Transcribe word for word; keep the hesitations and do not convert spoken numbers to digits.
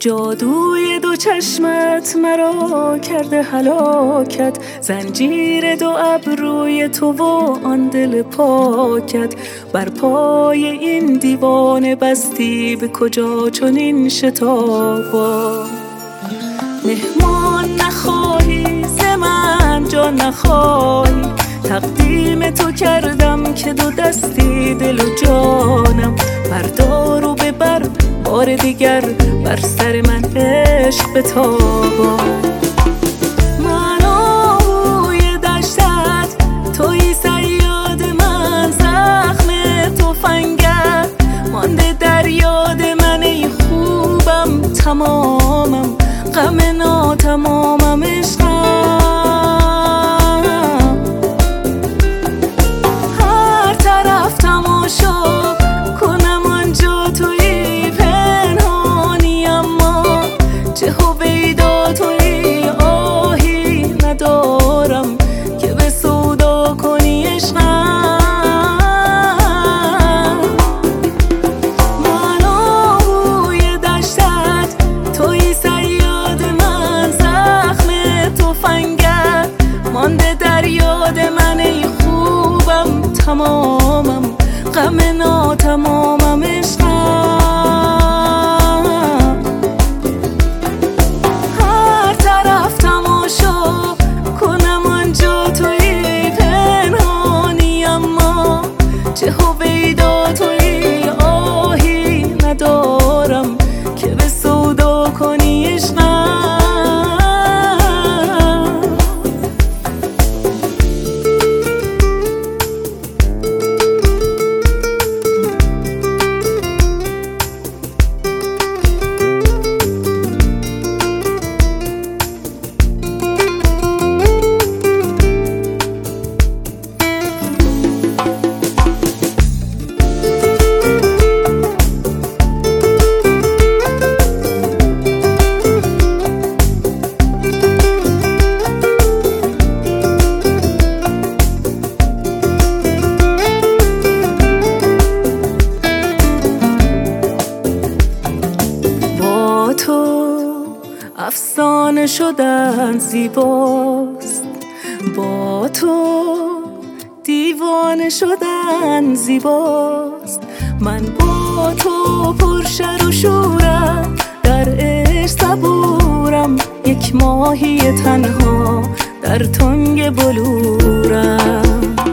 جادوی دو چشمت مرا کرده هلاکت، زنجیر دو ابروی تو و آن دل پاکت. بر پای این دیوانه بستی به کجا چنین شتابا. مهمان نخواهی ز من جان نخواهی، تقدیم تو کردم که دو دستی دل و جانم. بردار و ببر بار دیگر بر سر من عشق بتابا. من آهوی دشتت توی صیاد من، زخم تفنگت مانده در یاد من. ای خوبم تمامم غم ناتمامم عشقم. هر طرف تماشا کنم آنجا توی پنهانی، اما چه هویدا توی آهی ندارم که به سودا کنی عشقم. من آهوی دشتت توی صیاد من، زخم تفنگت مانده در یاد من. ای خوبم تمامم غم ناتمامم عشقم. هر طرف تماشا کنم آنجا توی پنهانی، اما چه هویدا توی آهی ندارم که به سودا کنی عشقم. افسانه شدن زیباست، با تو دیوانه شدن زیباست. من با تو پرشر و شورم، در عشق صبورم. یک ماهی تنها در تنگ بلورم.